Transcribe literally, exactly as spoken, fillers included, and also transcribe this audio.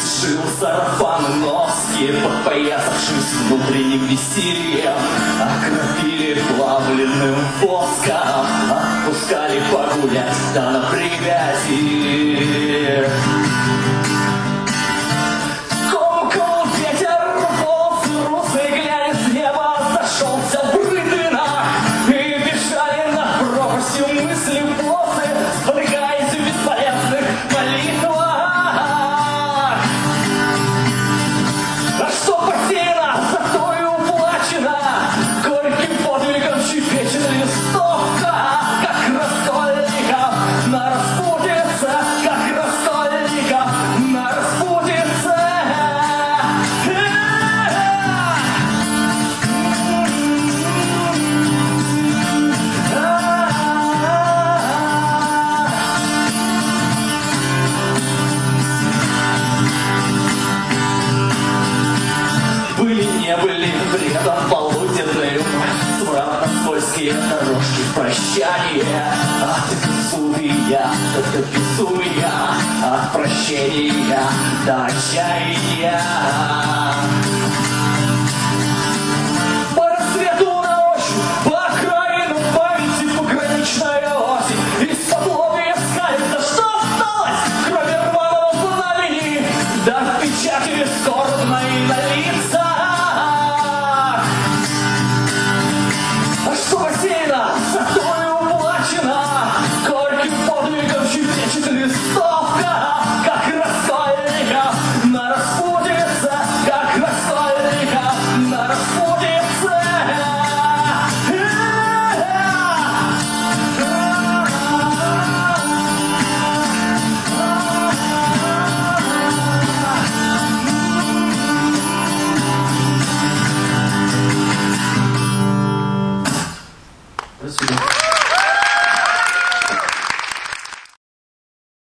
сшил сарафаны носки, подпоясавшись внутренним весельем, окропили плавленным воском, отпускали погулять да на привязи. Комкал ветер, волос русый глянец с неба зашелся в рытвинах, и бежали над пропастью мысли боссы, спотыкаясь в бесполезных молитвах. А что посеяно, зато и уплачено, горьким подвигом щепечет листовка, как раскольников на распутице, как раскольников на распутице. Были, не были бредом полуденным, смрадно-скользкие дорожки прощания, от безумия до безумия, от прощения до отчаяния. По рассвету на ощупь, по окраинам памяти пограничная осень, из-под лобья скалит, да что осталось, кроме рваного знамени, да в печати скорбной на лицах.